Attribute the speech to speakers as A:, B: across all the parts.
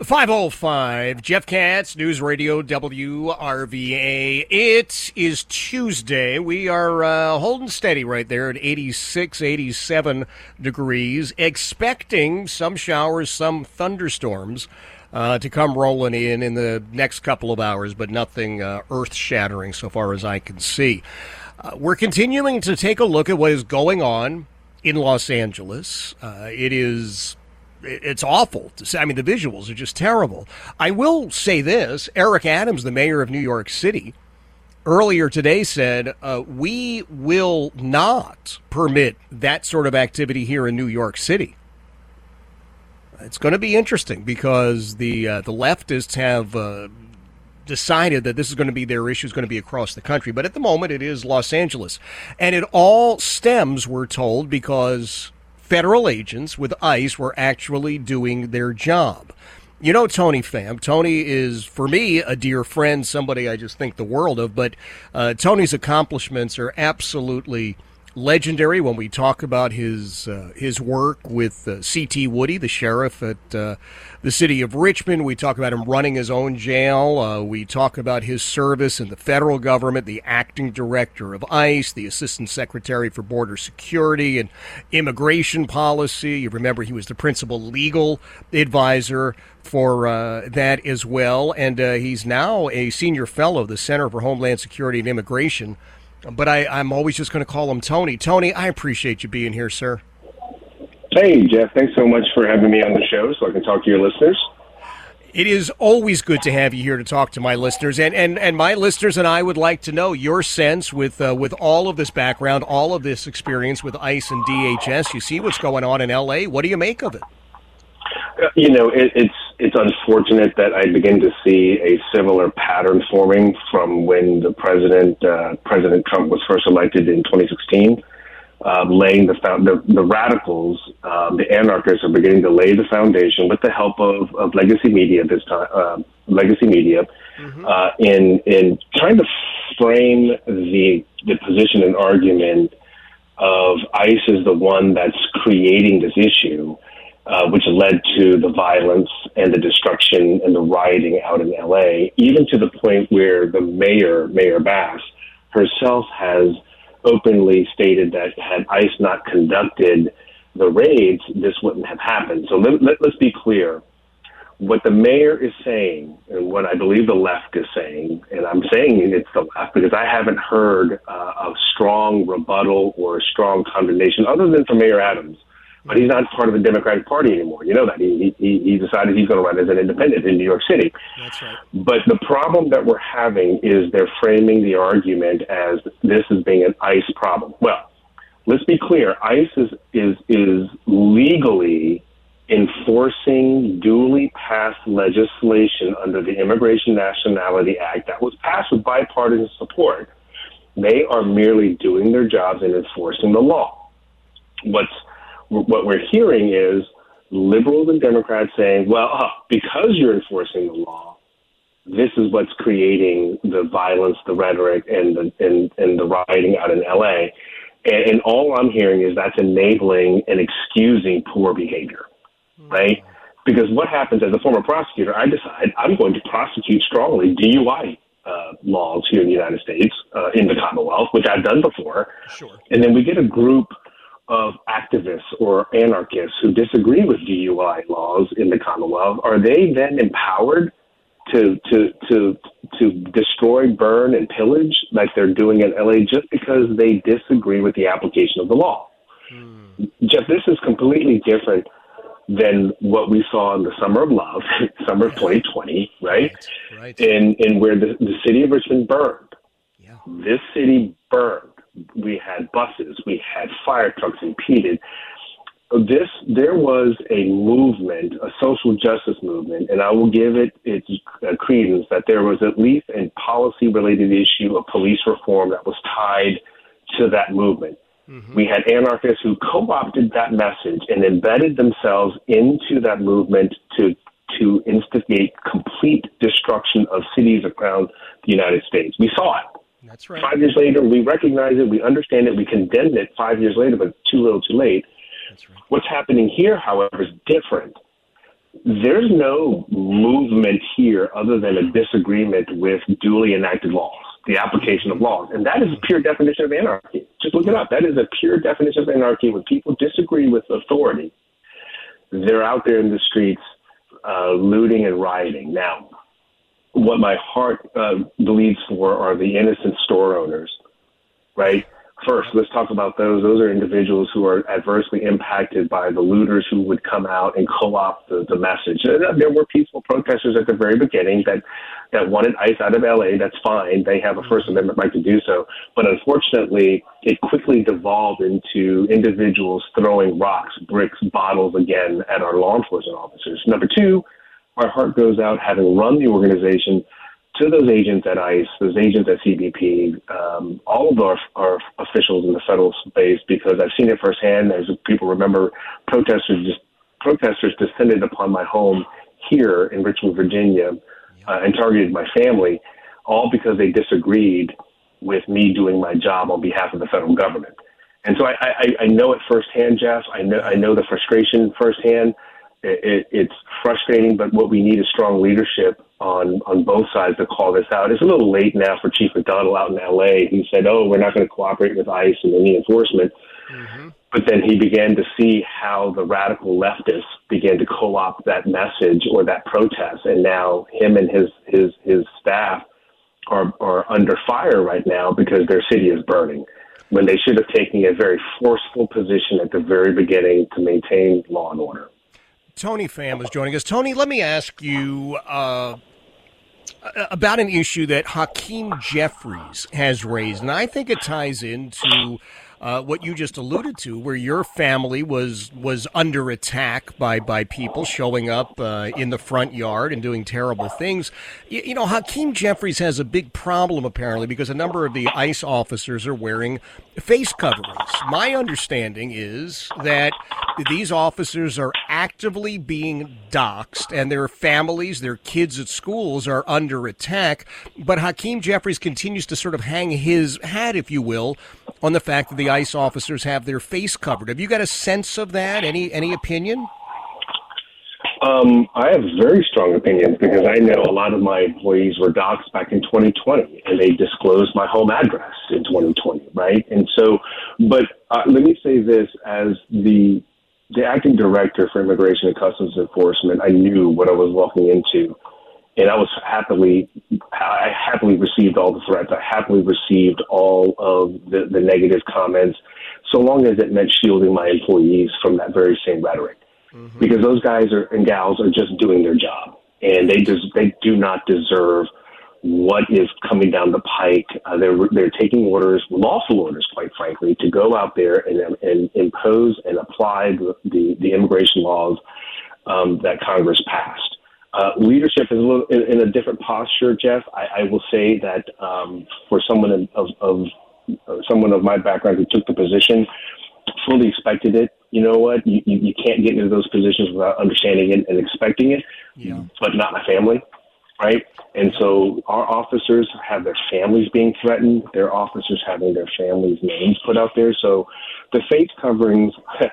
A: 5:05, Jeff Katz, News Radio WRVA. It is Tuesday. We are holding steady right there at 86, 87 degrees, expecting some showers, some thunderstorms to come rolling in the next couple of hours, but nothing earth-shattering so far as I can see. We're continuing to take a look at what is going on in Los Angeles. It's awful to say. I mean, the visuals are just terrible. I will say this. Eric Adams, the mayor of New York City, earlier today said, we will not permit that sort of activity here in New York City. It's going to be interesting because the leftists have decided that this is going to be their issue, is going to be across the country. But at the moment, it is Los Angeles. And it all stems, we're told, because federal agents with ICE were actually doing their job. You know Tony Pham. Tony is, for me, a dear friend, somebody I just think the world of. But Tony's accomplishments are absolutely legendary when we talk about his work with C.T. Woody, the sheriff at the city of Richmond. We talk about him running his own jail. We talk about his service in the federal government, the acting director of ICE, the assistant secretary for border security and immigration policy. You remember he was the principal legal advisor for that as well. And he's now a senior fellow of the Center for Homeland Security and Immigration. But I'm always just going to call him Tony. Tony, I appreciate you being here, sir.
B: Hey, Jeff. Thanks so much for having me on the show so I can talk to your listeners.
A: It is always good to have you here to talk to my listeners. And my listeners and I would like to know your sense with all of this background, all of this experience with ICE and DHS. You see what's going on in L.A. What do you make of it?
B: It's unfortunate that I begin to see a similar pattern forming from when the President Trump was first elected in 2016, laying the radicals, the anarchists are beginning to lay the foundation with the help of legacy media this time, in trying to frame the position and argument of ICE is the one that's creating this issue. Which led to the violence and the destruction and the rioting out in L.A., even to the point where the Mayor Bass, herself has openly stated that had ICE not conducted the raids, this wouldn't have happened. So let's be clear. What the mayor is saying, and what I believe the left is saying, and I'm saying it's the left because I haven't heard a strong rebuttal or a strong condemnation other than from Mayor Adams. But he's not part of the Democratic Party anymore. You know that. He decided he's going to run as an independent in New York City.
A: That's right.
B: But the problem that we're having is they're framing the argument as this as being an ICE problem. Well, let's be clear. ICE is legally enforcing duly passed legislation under the Immigration Nationality Act that was passed with bipartisan support. They are merely doing their jobs and enforcing the law. What we're hearing is liberals and Democrats saying, well, because you're enforcing the law, this is what's creating the violence, the rhetoric, and the rioting out in L.A. And all I'm hearing is that's enabling and excusing poor behavior, right? Because what happens as a former prosecutor, I decide I'm going to prosecute strongly DUI laws here in the United States, in the Commonwealth, which I've done before.
A: Sure.
B: And then we get a group of activists or anarchists who disagree with DUI laws in the Commonwealth. Are they then empowered to destroy, burn, and pillage like they're doing in LA just because they disagree with the application of the law? Jeff, this is completely different than what we saw in the Summer of Love, summer of 2020, right?
A: Right.
B: In where the city of Richmond burned.
A: Yeah.
B: This city burned. We had buses, we had fire trucks impeded. There was a movement, a social justice movement, and I will give it its credence that there was at least a policy-related issue of police reform that was tied to that movement. Mm-hmm. We had anarchists who co-opted that message and embedded themselves into that movement to instigate complete destruction of cities around the United States. We saw it.
A: That's right.
B: 5 years later, we recognize it, we understand it, we condemned it 5 years later, but too little too late.
A: That's right.
B: What's happening here, however, is different. there's no movement here other than a disagreement with duly enacted laws, the application of laws. And that is a pure definition of anarchy. Just look it up. That is a pure definition of anarchy. When people disagree with authority, they're out there in the streets looting and rioting. Now, what my heart bleeds for are the innocent store owners, right? First, let's talk about those. Those are individuals who are adversely impacted by the looters who would come out and co-opt the message. There were peaceful protesters at the very beginning that wanted ICE out of LA. That's fine. They have a First Amendment right to do so. But unfortunately, it quickly devolved into individuals throwing rocks, bricks, bottles again at our law enforcement officers. Number two, my heart goes out, having run the organization, to those agents at ICE, those agents at CBP, all of our officials in the federal space, because I've seen it firsthand. As people remember, protesters descended upon my home here in Richmond, Virginia, and targeted my family, all because they disagreed with me doing my job on behalf of the federal government. And so I know it firsthand, Jeff. I know the frustration firsthand. It's frustrating, but what we need is strong leadership on both sides to call this out. It's a little late now for Chief McDonald out in L.A. He said, we're not going to cooperate with ICE and any enforcement. Mm-hmm. But then he began to see how the radical leftists began to co-opt that message or that protest. And now him and his staff are under fire right now because their city is burning, when they should have taken a very forceful position at the very beginning to maintain law and order.
A: Tony Pham is joining us. Tony, let me ask you about an issue that Hakeem Jeffries has raised, and I think it ties into what you just alluded to, where your family was under attack by people showing up in the front yard and doing terrible things. You know, Hakeem Jeffries has a big problem, apparently, because a number of the ICE officers are wearing face coverings. My understanding is that these officers are actively being doxxed, and their families, their kids at schools are under attack. But Hakeem Jeffries continues to sort of hang his hat, if you will, on the fact that the ICE officers have their face covered. Have you got a sense of that? Any opinion?
B: I have very strong opinions because I know a lot of my employees were doxxed back in 2020, and they disclosed my home address in 2020, right? And so, but let me say this, as the acting director for Immigration and Customs Enforcement, I knew what I was walking into, and I happily received all the threats. I happily received all of the negative comments, so long as it meant shielding my employees from that very same rhetoric. Mm-hmm. Because those guys and gals are just doing their job, and they do not deserve what is coming down the pike. They're taking orders, lawful orders, quite frankly, to go out there and impose and apply the immigration laws that Congress passed. Leadership is a little in a different posture, Jeff. I will say that for someone of my background who took the position, fully expected it. You know what? You can't get into those positions without understanding it and expecting it. Yeah. But not my family, right? And so our officers have their families being threatened. Their officers having their families' names put out there. So the face coverings,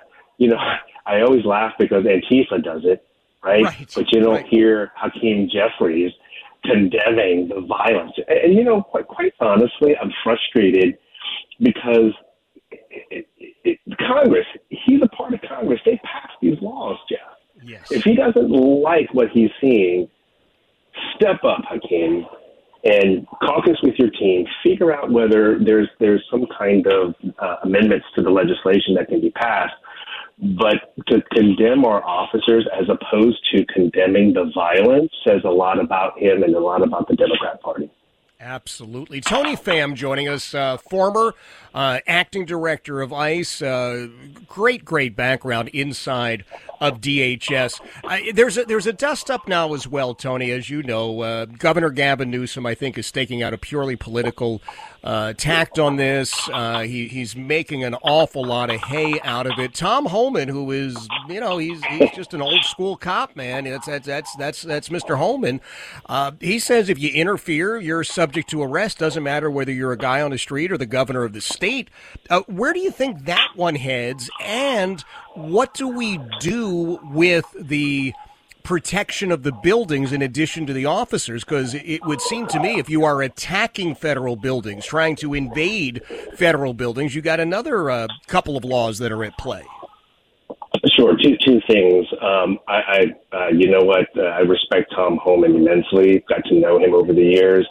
B: I always laugh because Antifa does it, right? But you don't hear Hakeem Jeffries condemning the violence. And quite honestly, I'm frustrated because Congress, he's a part of Congress. They passed these laws, Jeff. Yes. If he doesn't like what he's seeing, step up, Hakeem, and caucus with your team. Figure out whether there's some kind of amendments to the legislation that can be passed. But to condemn our officers as opposed to condemning the violence says a lot about him and a lot about the Democrat Party.
A: Absolutely. Tony Pham joining us, former acting director of ICE, great background inside of DHS. There's a dust up now as well, Tony, as you know. Governor Gavin Newsom, I think, is staking out a purely political tact on this. He's making an awful lot of hay out of it. Tom Homan, who is, he's just an old school cop, man. That's Mr. Homan. He says if you interfere, you're subject to arrest. Doesn't matter whether you're a guy on the street or the governor of the state. Where do you think that one heads? And what do we do with the protection of the buildings in addition to the officers? Because it would seem to me if you are attacking federal buildings, trying to invade federal buildings, you got another couple of laws that are at play.
B: Sure. Two things. You know what? I respect Tom Homan immensely. Got to know him over the years.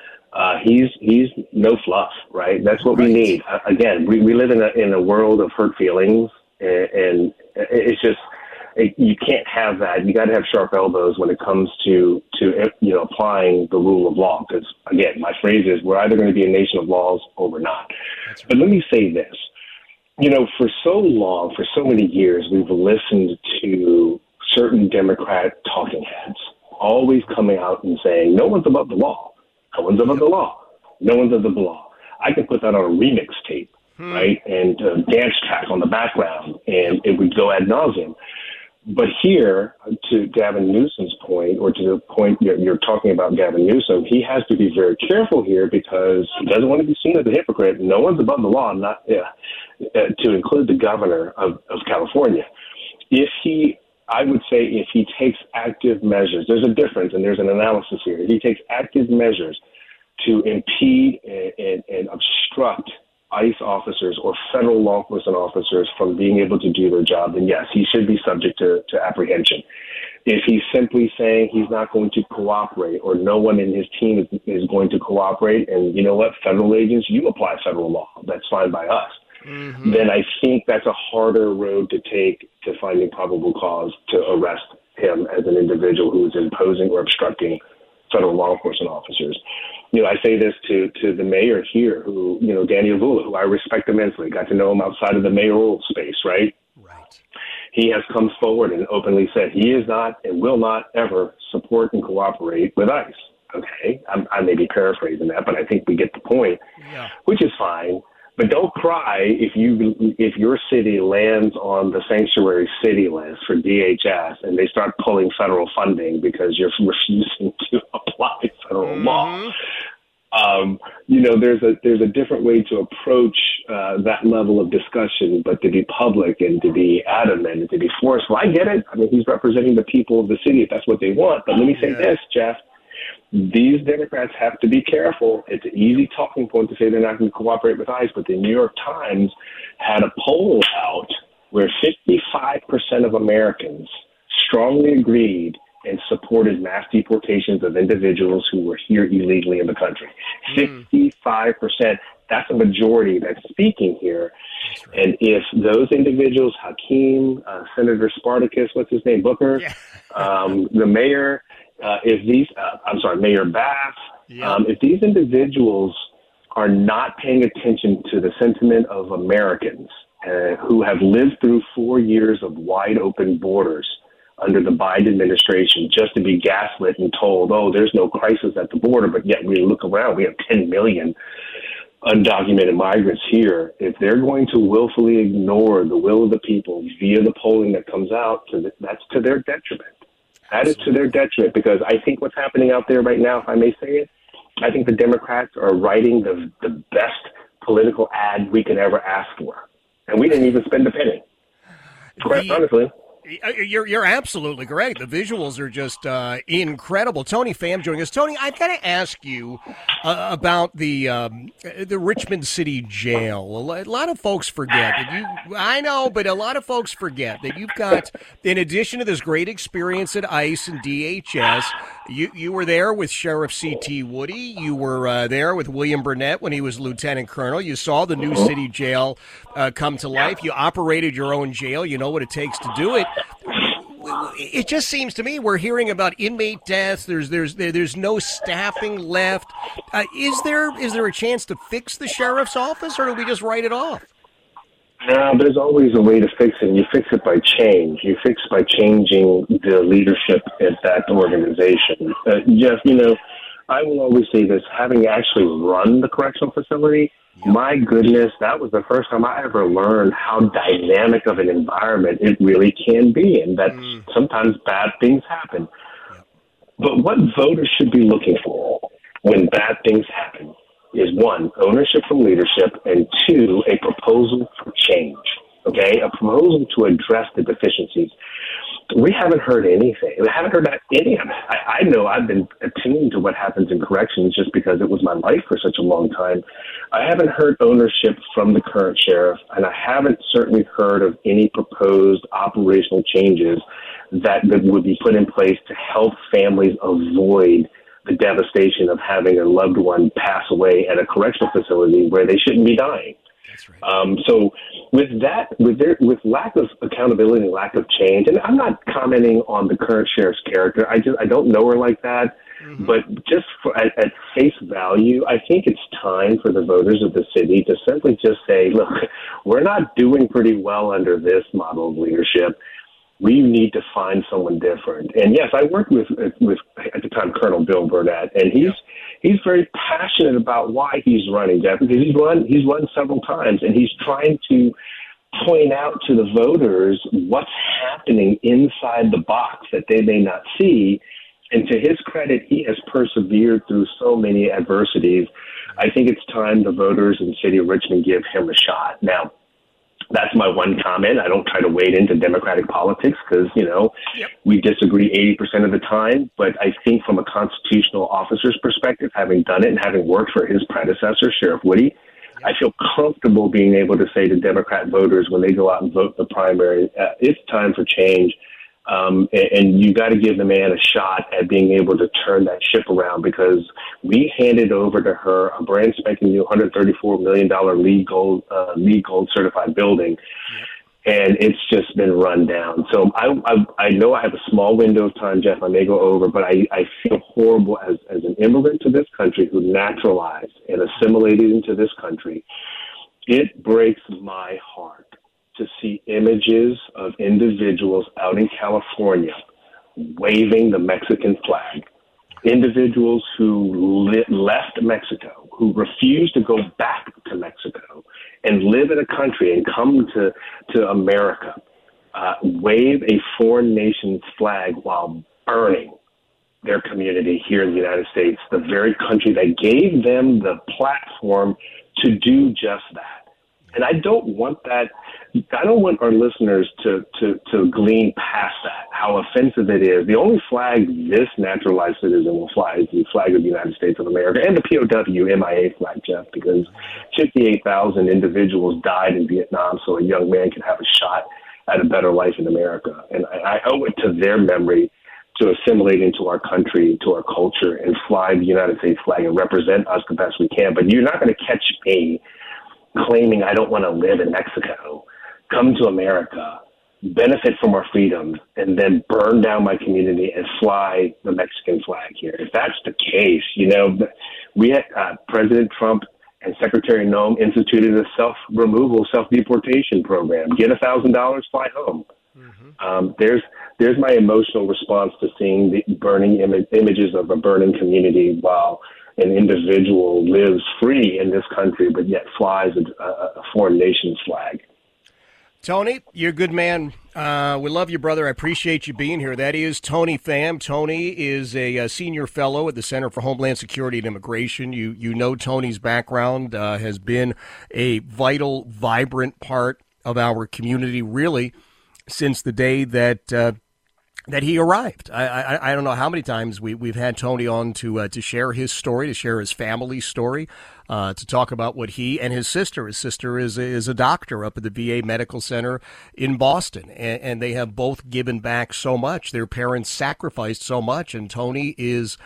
B: He's no fluff, right? That's what we need. Again, we live in a world of hurt feelings, and it's just you can't have that. You got to have sharp elbows when it comes to applying the rule of law. Because again, my phrase is we're either going to be a nation of laws or we're not. Right. But let me say this. For so long, for so many years, we've listened to certain Democrat talking heads always coming out and saying, no one's above the law. No one's above the law. No one's above the law. I could put that on a remix tape, right, and dance track on the background, and it would go ad nauseum. But here, to Gavin Newsom's point, or to the point you're talking about Gavin Newsom, he has to be very careful here because he doesn't want to be seen as a hypocrite. No one's above the law, to include the governor of California. I would say if he takes active measures, there's a difference and there's an analysis here. If he takes active measures to impede and obstruct ICE officers or federal law enforcement officers from being able to do their job, then yes, he should be subject to apprehension. If he's simply saying he's not going to cooperate or no one in his team is going to cooperate, and you know what, federal agents, you apply federal law, that's fine by us. Mm-hmm. Then I think that's a harder road to take to finding probable cause to arrest him as an individual who is imposing or obstructing federal law enforcement officers. I say this to the mayor here, who, Danny Avula, who I respect immensely, got to know him outside of the mayoral space, right? Right. He has come forward and openly said he is not and will not ever support and cooperate with ICE. Okay, I may be paraphrasing that, but I think we get the point, which is fine. But don't cry if your city lands on the sanctuary city list for DHS and they start pulling federal funding because you're refusing to apply federal law. There's a different way to approach that level of discussion, but to be public and to be adamant and to be forceful. I get it. I mean, he's representing the people of the city if that's what they want. But let me say this, Jeff. These Democrats have to be careful. It's an easy talking point to say they're not going to cooperate with ICE, but the New York Times had a poll out where 55% of Americans strongly agreed and supported mass deportations of individuals who were here illegally in the country. 55%. That's a majority that's speaking here. That's right. And if those individuals, Hakeem, Senator Spartacus, what's his name, Booker, the mayor, Mayor Bass, if these individuals are not paying attention to the sentiment of Americans who have lived through 4 years of wide open borders under the Biden administration just to be gaslit and told, oh, there's no crisis at the border, but yet we look around, we have 10 million undocumented migrants here. If they're going to willfully ignore the will of the people via the polling that comes out, that's to their detriment. That is to their detriment, because I think what's happening out there right now, if I may say it, I think the Democrats are writing the best political ad we could ever ask for. And we didn't even spend a penny, quite honestly.
A: You're absolutely correct. The visuals are just incredible. Tony Pham joining us. Tony, I've got to ask you about the Richmond City Jail. A lot of folks forget that I know, but a lot of folks forget that you've got, in addition to this great experience at ICE and DHS, you were there with Sheriff C.T. Woody. You were there with William Burnett when he was lieutenant colonel. You saw the new city jail come to life. You operated your own jail. You know what it takes to do it. It just seems to me we're hearing about inmate deaths. There's no staffing left. Is there a chance to fix the sheriff's office, or do we just write it off?
B: No, there's always a way to fix it. You fix it by change. You fix by changing the leadership at that organization. Jeff, I will always say this, having actually run the correctional facility, my goodness, that was the first time I ever learned how dynamic of an environment it really can be, and that sometimes bad things happen. But what voters should be looking for when bad things happen is, one, ownership from leadership, and two, a proposal for change, okay? A proposal to address the deficiencies. We haven't heard anything. We haven't heard any of it. I know I've been attuned to what happens in corrections just because it was my life for such a long time. I haven't heard ownership from the current sheriff, and I haven't certainly heard of any proposed operational changes that would be put in place to help families avoid the devastation of having a loved one pass away at a correctional facility where they shouldn't be dying.
A: That's right.
B: So with that, with lack of accountability and lack of change, and I'm not commenting on the current sheriff's character. I don't know her like that. Mm-hmm. But just at face value, I think it's time for the voters of the city to simply just say, look, we're not doing pretty well under this model of leadership. We need to find someone different. And yes, I worked with at the time Colonel Bill Burnett, and he's very passionate about why he's running, Jeff, because he's run several times, and he's trying to point out to the voters what's happening inside the box that they may not see. And to his credit, he has persevered through so many adversities. I think it's time the voters in the city of Richmond give him a shot. Now, that's my one comment. I don't try to wade into Democratic politics because, we disagree 80% of the time. But I think from a constitutional officer's perspective, having done it and having worked for his predecessor, Sheriff Woody, I feel comfortable being able to say to Democrat voters when they go out and vote the primary, it's time for change. And you got to give the man a shot at being able to turn that ship around, because we handed over to her a brand spanking new $134 million LEED Gold certified building. And it's just been run down. So I know I have a small window of time, Jeff. I may go over, but I feel horrible as an immigrant to this country who naturalized and assimilated into this country. It breaks my heart to see images of individuals out in California waving the Mexican flag, individuals who left Mexico, who refused to go back to Mexico and live in a country and come to America, wave a foreign nation's flag while burning their community here in the United States, the very country that gave them the platform to do just that. And I don't want our listeners to glean past that, how offensive it is. The only flag this naturalized citizen will fly is the flag of the United States of America and the POW MIA flag, Jeff, because 58,000 individuals died in Vietnam so a young man could have a shot at a better life in America. And I owe it to their memory to assimilate into our country, to our culture, and fly the United States flag and represent us the best we can. But you're not going to catch me claiming I don't want to live in Mexico, come to America, benefit from our freedoms, and then burn down my community and fly the Mexican flag here. If that's the case, we had President Trump and Secretary Noem instituted a self-deportation program. Get $1,000, fly home. Mm-hmm. There's my emotional response to seeing the burning images of a burning community while an individual lives free in this country, but yet flies a foreign nation's flag.
A: Tony, you're a good man. We love you, brother. I appreciate you being here. That is Tony Pham. Tony is a senior fellow at the Center for Homeland Security and Immigration. You know Tony's background has been a vital, vibrant part of our community, really, since the day that he arrived. I don't know how many times we've had Tony on to share his story, to share his family's story, to talk about what he and his sister is a doctor up at the VA Medical Center in Boston, and they have both given back so much. Their parents sacrificed so much, and Tony is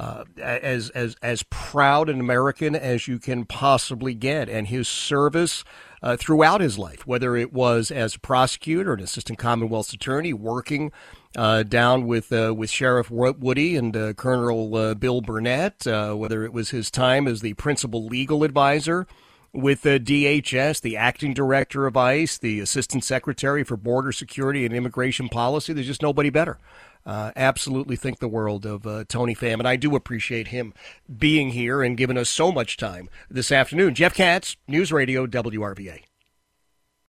A: as proud an American as you can possibly get, and his service throughout his life, whether it was as a prosecutor, an assistant Commonwealth's attorney, working down with Sheriff Woody and Colonel Bill Burnett, whether it was his time as the principal legal advisor with DHS, the acting director of ICE, the assistant secretary for border security and immigration policy. There's just nobody better. Absolutely think the world of Tony Pham, and I do appreciate him being here and giving us so much time this afternoon. Jeff Katz, News Radio WRVA.